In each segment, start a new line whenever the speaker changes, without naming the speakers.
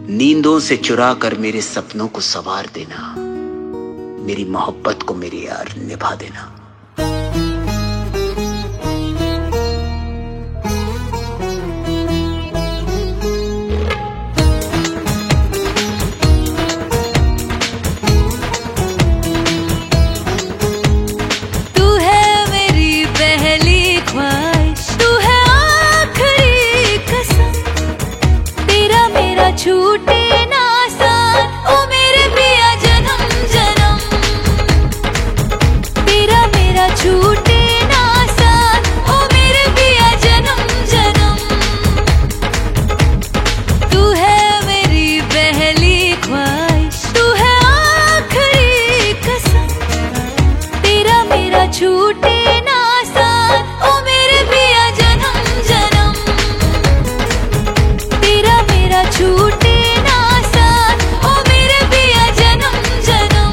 नींदों से चुरा कर मेरे सपनों को संवार देना, मेरी मोहब्बत को मेरे यार निभा देना।
छूटे ना साथ ओ मेरे पिया जन्म जन्म, तेरा मेरा छूटे ना साथ ओ मेरे पिया जन्म जन्म। तू है मेरी पहली ख्वाहिश, तू है आखिरी कसम, तेरा मेरा छूटे ना साथ ओ मेरे पिया जन्म जन्म, तेरा मेरा छूटे ना साथ ओ मेरे पिया जन्म जन्म।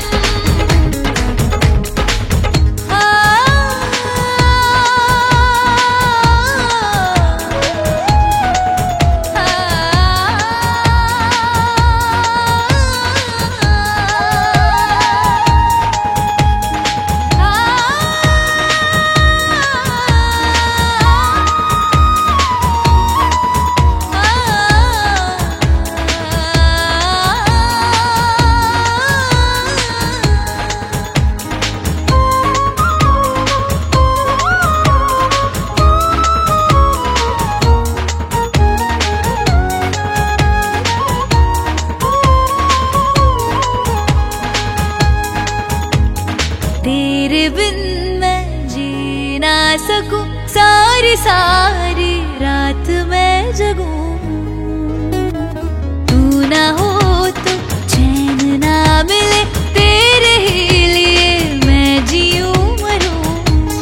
तेरे बिन मैं जी ना सकूं, सारी सारी रात मैं जगूं। तू ना हो तो चैन ना मिले, तेरे ही लिए मैं जीऊं मरूं।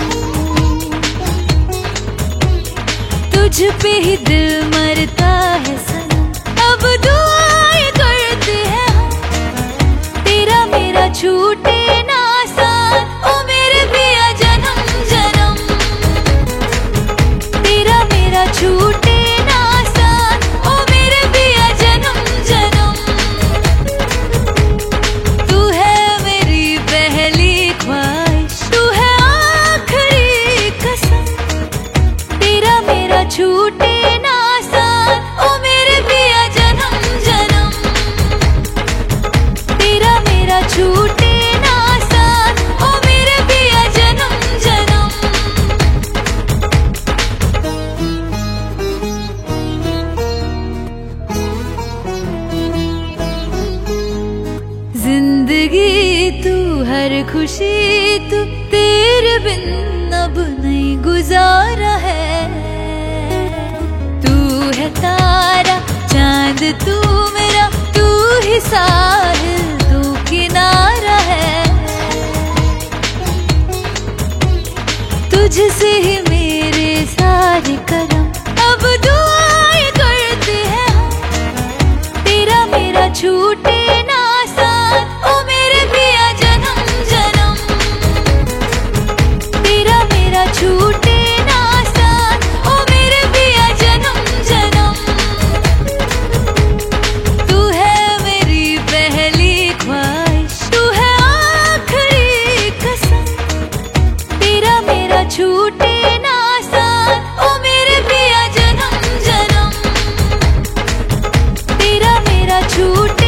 तुझ पे ही दिल मरता है सनम, अब दुआएं करते हैं हम, तेरा मेरा छूटे ना साथ ओ मेरे पिया जन्म जन्म, तेरा मेरा छूटे ना साथ ओ मेरे पिया जन्म जन्म। तू है मेरी पहली ख्वाहिश, तू है आखिरी कसम, तेरा मेरा छूटे ना साथ ओ मेरे पिया जन्म जन्म, तेरा मेरा छूटे ना साथ ओ मेरे पिया जन्म जन्म। जिंदगी तू हर खुशी तू, तेरे बिन अब नहीं गुजारा है। तू है तारा चांद तू मेरा, तू ही साहिल तू किनारा है। तुझसे ही मेरे सारे करम, अब दुआएं करते हैं हम, तेरा मेरा छूटे ना साथ ओ मेरे पिया जन्म जन्म, तेरा मेरा छूटे ना साथ ओ मेरे पिया जन्म जन्म। तू है मेरी पहली ख्वाहिश, तू है आखिरी कसम, तेरा मेरा छूटे ना साथ ओ मेरे पिया जन्म जन्म, तेरा मेरा छूटे